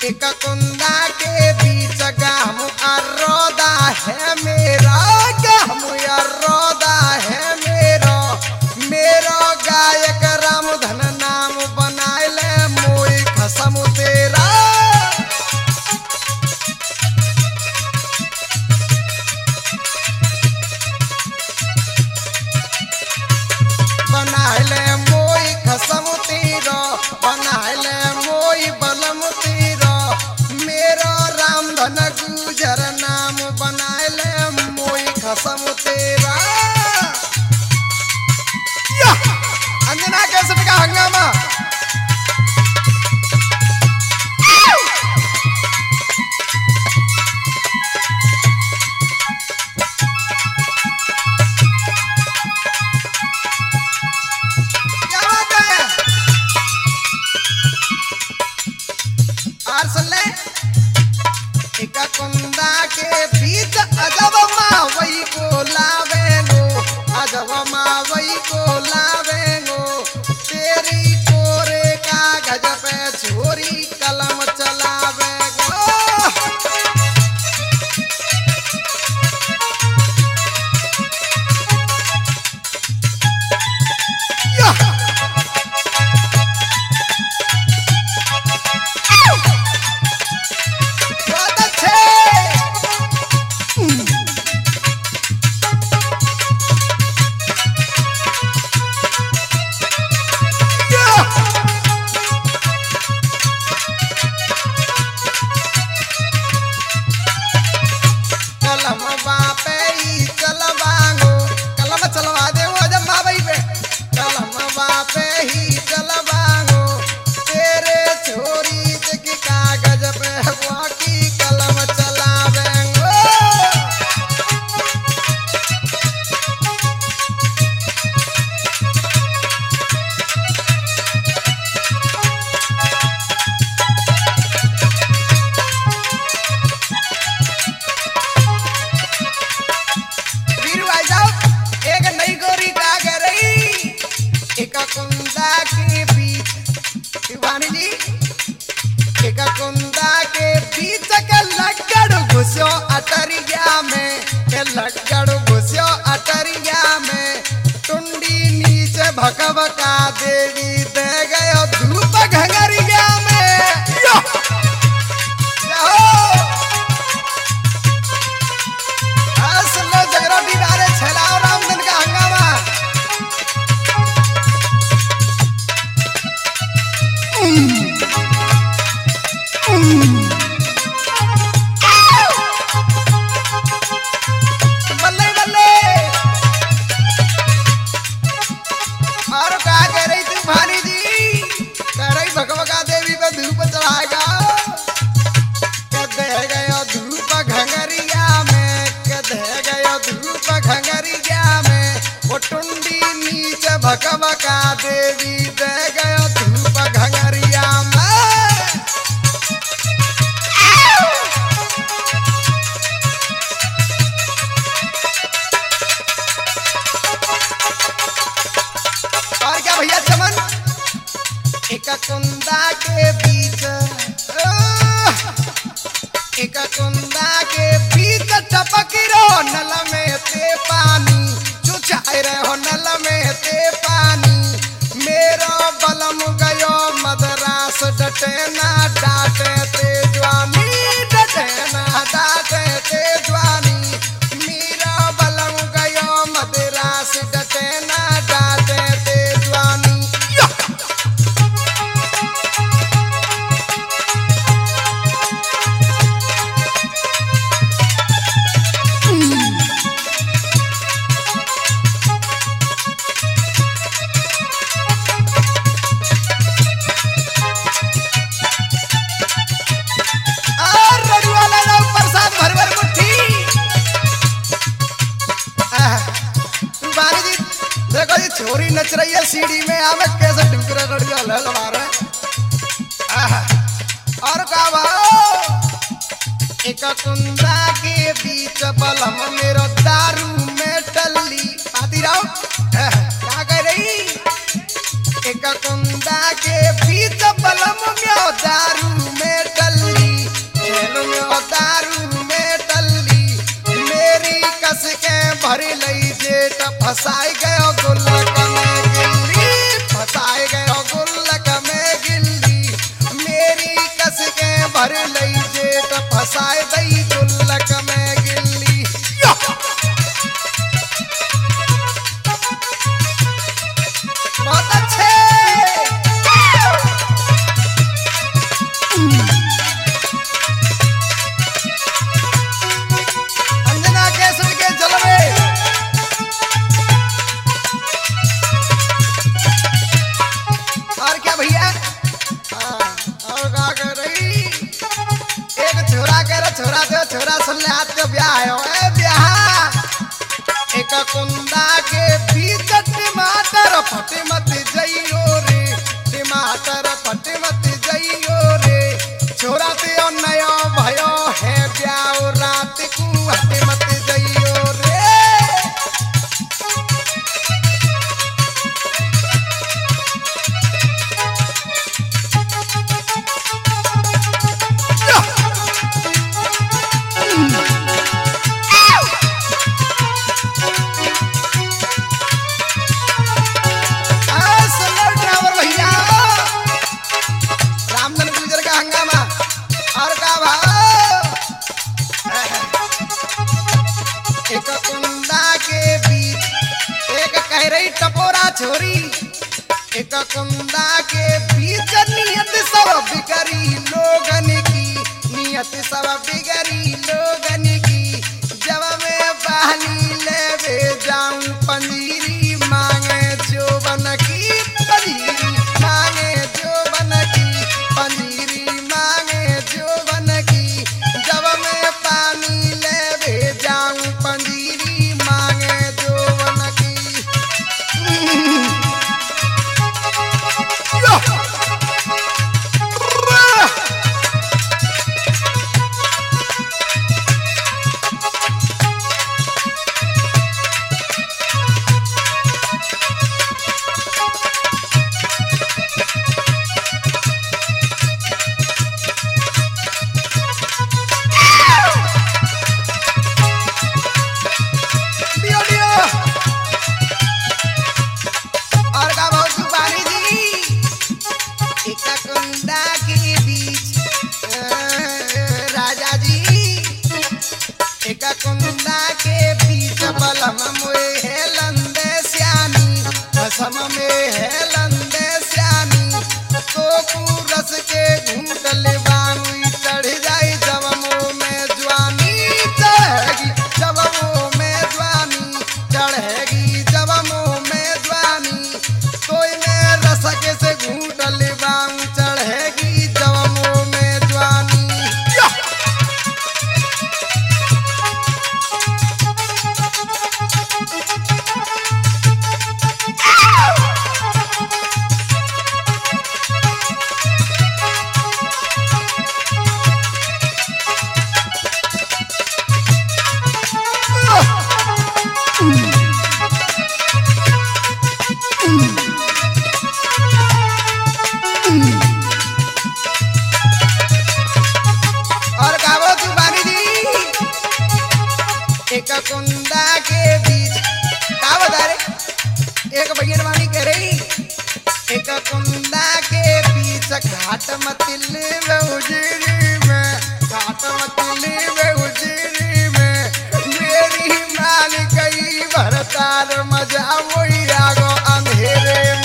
एक कुंदा के बीच गाम अरोदा है मेरा, गाम अरोदा है मेरा, मेरा गायक राम धन नाम बनाए ले मोई खसम तेरा। बनाए ले मोई खसम तेरा, बनाए ले मोई बलम तेरा, मेरा राम धन गुजर नाम बनाए ले मोई खसम तेरा। अंजना कैसे का हंगामा। एक कुंदा के बीच अजब मावई को लावेंगो, अजब मावई को लावेंगो, तेरी कोरे कागज पे छोरी कलम चलावेंगो। कुंदा के बीच के लग्गड़ घुसो अटरिया में, के लग्गड़ घुसो अटरिया में, टुंडी नीचे भकभका देवी दे गयो धूप घंगरिया में। असलो जगरोटी डारे छलाओ रामधन का हंगामा। बल्ले बल्ले और क्या कह रही तू भानी जी, कह रही भगवका देवी पे धूप चढ़ाएगा, कदे गयो धूप घंगरिया में, कदे गयो धूप घंगरिया में, वो टुंडी नीचे भगवका देवी दे गयो धूप घंगरिया में। भैया चमन एक कुंदा के बीच, एक कुंदा के बीच टपक रहो नल में ते पानी, चुचाए रहो नल में ते पानी, मेरा बलम गयो मदरास डटे ना डाटे ते जवानी, डटे ना डाटे ते जवानी, मेरा बलम गयो मदरास डटे ना डाटे ते जवानी। छोरी नच रही है सीढ़ी में, आवे कैसे ढुकरे लड़िया लल मारे। और का एक कुंदा के बीच बलम मेरो दारू में टल्ली, आती रहो क्या कह रही। एक कुंदा के बीच बलम मेरो दारू में टल्ली, छोरा सुन ले हाथ के ब्याह है ओए ब्याह एक कुंदा के बीच टमाटर फटे मत जइयो रे टमाटर फटे मत जइयो रे छोरा ते नया भयो है ब्याह रात को हटे मत जइयो रे एक कुंदा के बीच एक कह रही टपोरा छोरी एक कुंदा के बीच नियत सब बिगड़ी लोगन की नियत सब बिगड़ी लोगन की जब मैं पानी लेवे जाऊं पंजीरी मांगे जोबन की पंजीरी मांगे जोबन की पंजीरी मांगे जोबन की जब मैं पानी लेवे जाऊं पंजीरी मांगे जोबन की कुंदा के बीच बलम में है लंदे श्यानी कसम में है लंदे श्यानी तो रस के घूट लेवानी चढ़ जाए जब मुँह में जवानी चढ़ेगी जब मुँह में जवानी चढ़ेगी जब मुँह में जवानी तो मैं रस के से घूट लेवाऊं चढ़ेगी जब मुँह में जवानी और गावो तू बानी जी एक कुंदा के बीच का बता रे एक भैया वाणी कह रही एक कुंदा के बीच घाट मतिल में उजरी में घाट मतिल में उजरी में मेरी मान गई भरतार मजा वही आगो अंधेरे में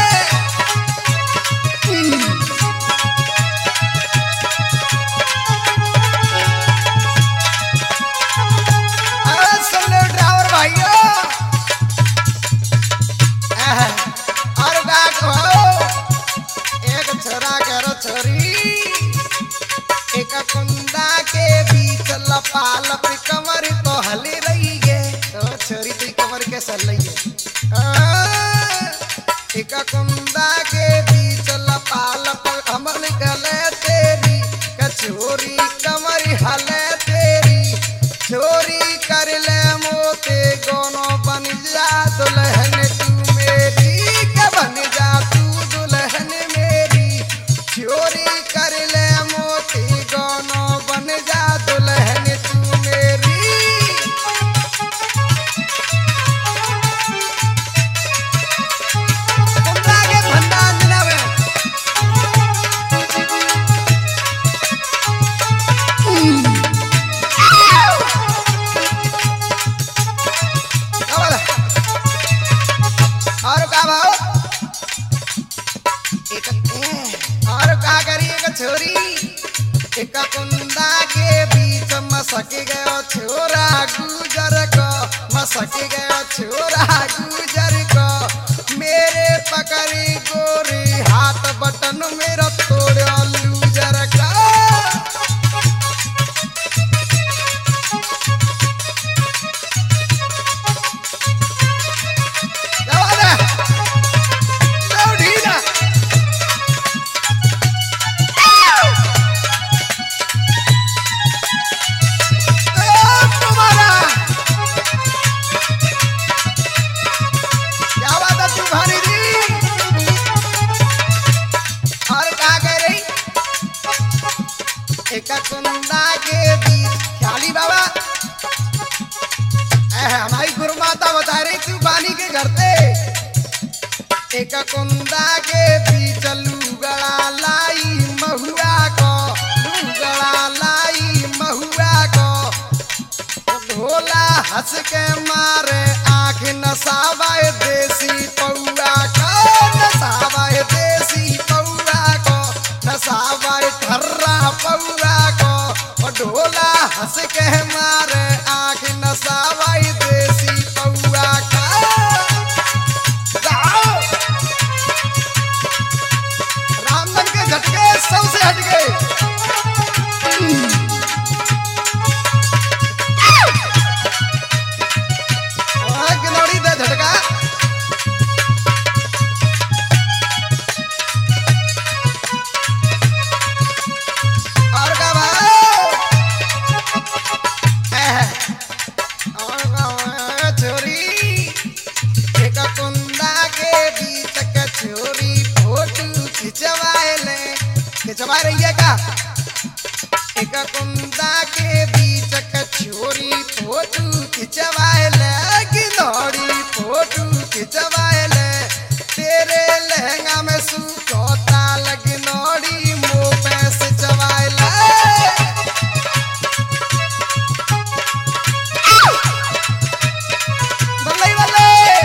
एक कुंदा के बीच लपाल कमर तो हली रही है तो छोरी तुई कमर के सल रही है एक कुंदा के बीच लपाल कमर निकले तेरी कचोरी कमर हले तेरी चोरी कर ले मोते गोनो बन जा दुल्हन तू मेरी के बन जा तू दुल्हन मेरी चोरी कर ले मोती गोनो बन जा दुल्हन तू मेरी कुंदा के भंडार दिलावे और का भाव और का करी एक छोरी एक कुंदा के बीच मसक गयो छोरा गुजर को मसक गयो छोरा गुजर को मेरे पकड़ी गोरी हाथ बटन मेरा तोड़ो लूजर का एक कुंदा के बीच ख्याली बाबा हमारी गुरु माता बता रही तू बानी के घर पे एक कुंदा के बीच लुगड़ा लाई महुआ को लुगड़ा लाई महुआ को ढोला हंस के मारे आँख नसावाए देसी पौआ को नसावाए देसी पौआ को नसावाए ठर्रा पौआ को ढोला हंस के मारे आँख नसावाए देसी पौआ का रामधन के झटके सबसे हटके गिनौड़ी दे झटका और का छोरी एक कुंदा के बीच छोरी फोटो खिंचवा रही है का एक कुंदा के बीच छोरी फोटो खिंचवाएले गिनौड़ी फोटो खिंचवाएले तेरे लहंगा में सूखोता गिनौड़ी मुँह पे से चवाएले बल्ले बल्ले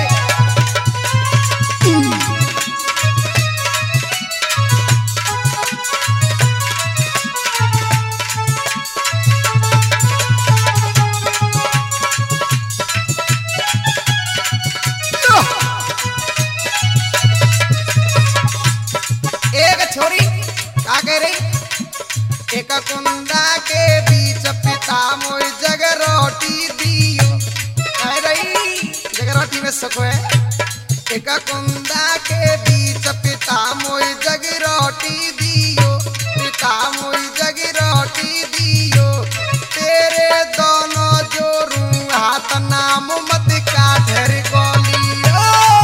छोरी का कह रही एक कुंदा के बीच पिता मोई जग रोटी दियो कह रही जग रोटी में सुख है एक कुंदा के बीच पिता मोई जग रोटी दियो पिता मोई जग रोटी दियो तेरे दोनों जोरू हाथ नाम मत का ढेर गोलियो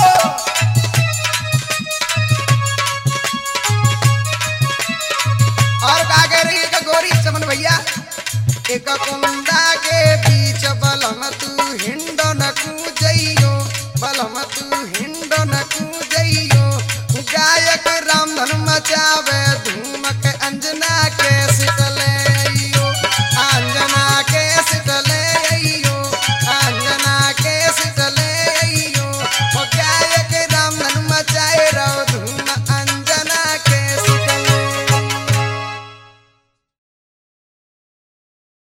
और का कह रही है गोरी चमन भैया एक कुंदा के बीच बलम तू हिंडो न कूजइयो बलम तू हिंडो न कूजइयो गायक रामधन मचावे